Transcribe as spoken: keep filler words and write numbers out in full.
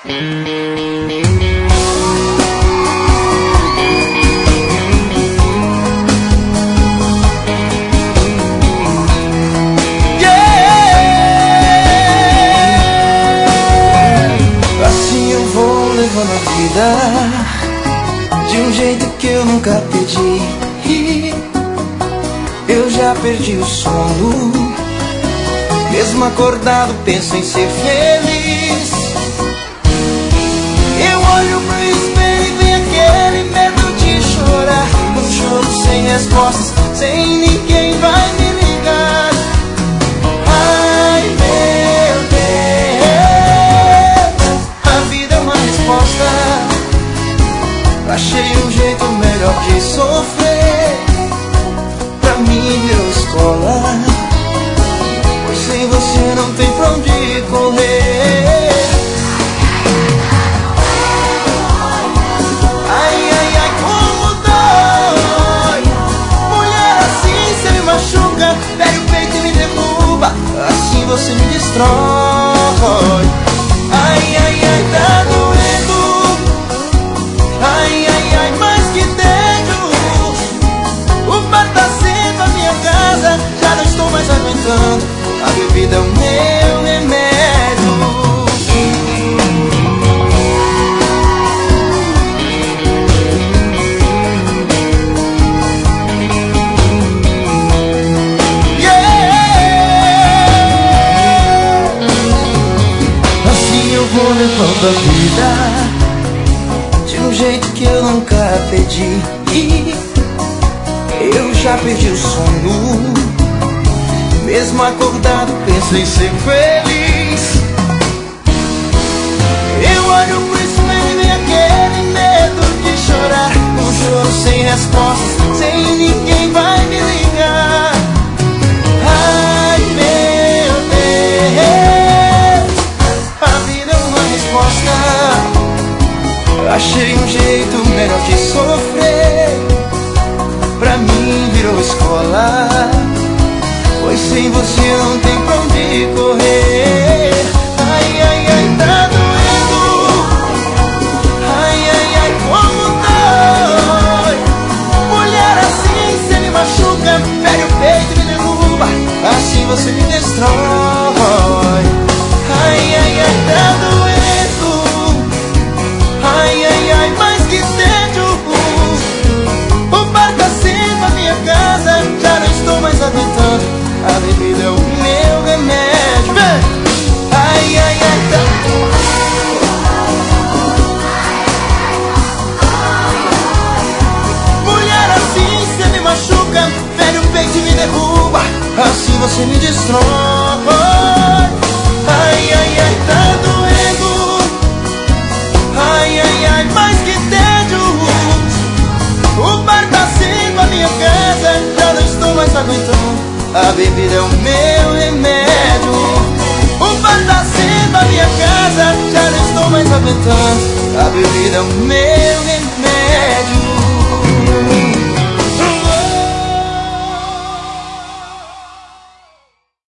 A vida de um jeito que eu nunca pedi. Eu já perdi o sono, mesmo acordado penso em ser feliz. Eu olho pro espelho e vem aquele medo de chorar, um choro sem respostas, sem ninguém vai me ligar. Ai meu Deus, a vida é uma resposta. Achei um jeito melhor de sofrer, pra mim virou escola, pois sem você não tem pra onde correr. Ai, ai, ai, como dói. Mulher assim cê me machuca, pega o peito e me derruba, assim você me destrói. Ai, ai, ai, tá doendo. Ai, ai, ai, mais que dentro. O bar tá sendo a minha casa, já não estou mais aguentando. A bebida é o meu remédio. Yeah! Assim eu vou levando a vida, de um jeito que eu nunca pedi. Eu já perdi o sono, mesmo acordado penso em ser feliz. Eu olho pro espelho e vem aquele medo de chorar, um choro sem respostas, sem ninguém vai me ligar. Ai meu Deus, a vida é uma resposta. Achei um jeito melhor de sofrer, pra mim virou escola, pois sem você não tem pra onde correr. Ai, ai, ai, tá doendo. Ai, ai, ai, como dói. Mulher assim cê me machuca, pega o peito e me derruba, assim você me destrói. Ai, ai, ai, tá doendo. Ai, ai, ai, mais que dentro. O bar tá sendo a minha casa, já não estou mais aguentando. A bebida é o meu remédio. Vem! Ai, ai, ai, tá. Mulher assim cê me machuca, pega o peito e me derruba, assim você me destrói. Ai, ai, ai, tá doendo. Ai, ai, ai, mais que tédio. O bar tá sendo a minha casa, já não estou mais aguentando. A bebida é o meu remédio. O bar tá sendo a minha casa, já não estou mais aguentando. A bebida é o meu remédio.